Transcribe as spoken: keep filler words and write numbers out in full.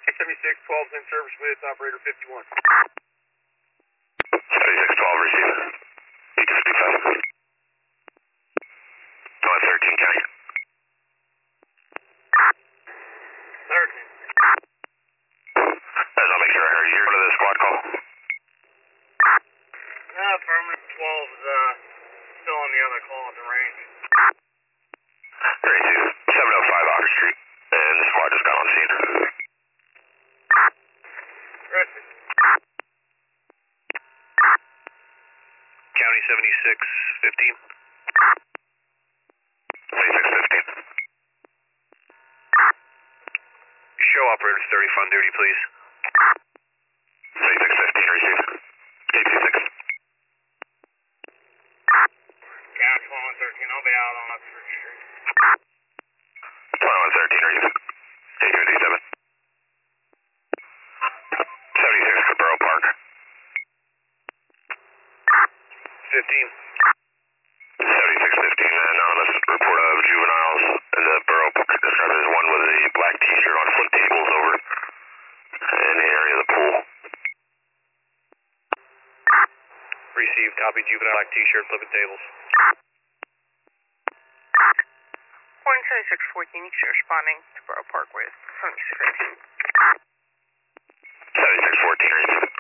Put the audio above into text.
seventy-six twelve is in service with operator fifty-one. seventy-six twelve receive. eight fifty-five. one thirteen county. thirteen. Guys, I'll make sure I heard you. You're going to the squad call. No, affirmative twelve is uh, still on the other call at the range. Great, dude. seven oh five Oxford Street. And the squad just got on scene. Roger. County seventy-six fifteen. seventy-six fifteen. Show operators thirty on duty, please. seventy-six fifteen, receive. eight two six. County twenty-one thirteen, I'll be out on Oxford Street. twenty-one thirteen, receive. eight fifty-seven. seventy-six Cabral Park. fifteen. seventy-six fifteen, an anonymous report of juveniles in the Borough Park. Described as one with a black t-shirt on foot tables over in the area of the pool. Received, copy, juvenile black t-shirt, flipping tables. Point seventy-six fourteen, you should responding to Borough Park with seventy-six fifteen. seventy-six fourteen, receive.